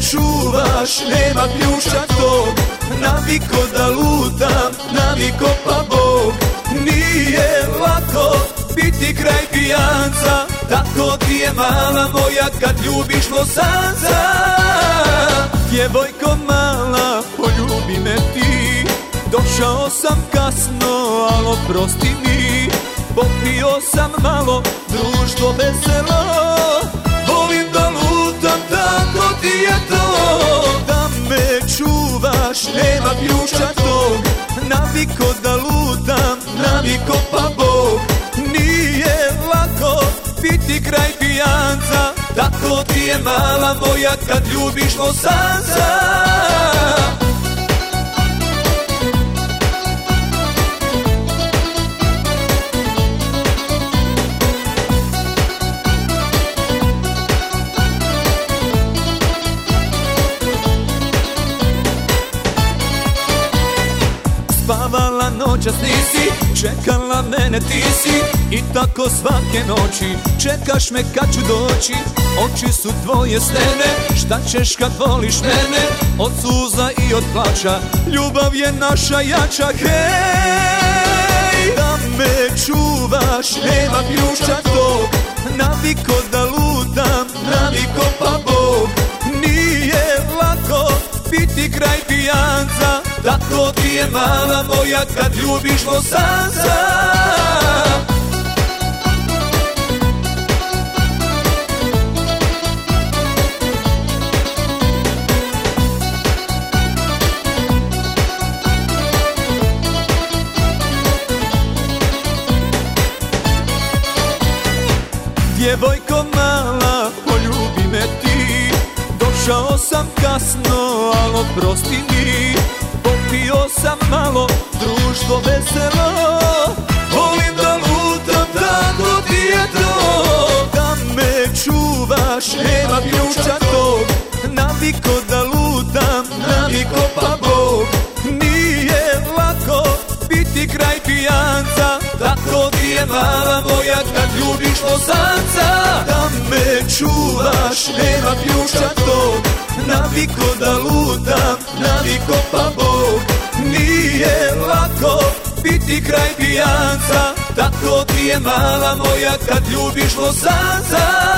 čuvaš, nema ključa tog. Naviko da lutam, naviko pa Bog. Nije lako biti kraj pijanca, tako ti je mala moja kad ljubiš Bosanca. Djevojko mala, poljubi me ti, došao sam kasno, al oprosti mi. Popio sam malo, društvo veselo, volim da lutam, tako ti je to. Da me čuvaš, nema ključa tog. Naviko da lutam, naviko pa Bog. Nije lako biti kraj pijanca, tako ti je mala moja kad ljubiš Bosanca. Spavala noćas nisi, čekala mene ti si. I tako svake noći čekaš me kad ću doći. Oči su tvoje stene, šta ćeš kad voliš mene? Od suza i od plača, ljubav je naša jača. Hej, da me čuvaš, nema ključa tog. Naviko da lutam, naviko pa Bog. Nije lako biti kraj pijanca, tako ti je mala moja kad ljubiš Bosanca. Djevojko mala, poljubi me ti, došao sam kasno, al oprosti mi. Popio sam malo, društvo veselo, volim da lutam, tako ti je to. Da me čuvaš, nema ključa tog. Naviko da lutam, naviko pa Bog. Nije lako biti kraj pijanca, tako ti je mala moja kad ljubiš Bosanca. Da me čuvaš, nema ključa tog. Naviko da lutam, naviko pa Bog. Nije lako biti kraj pijanca, tako ti je mala moja kad ljubiš Bosanca.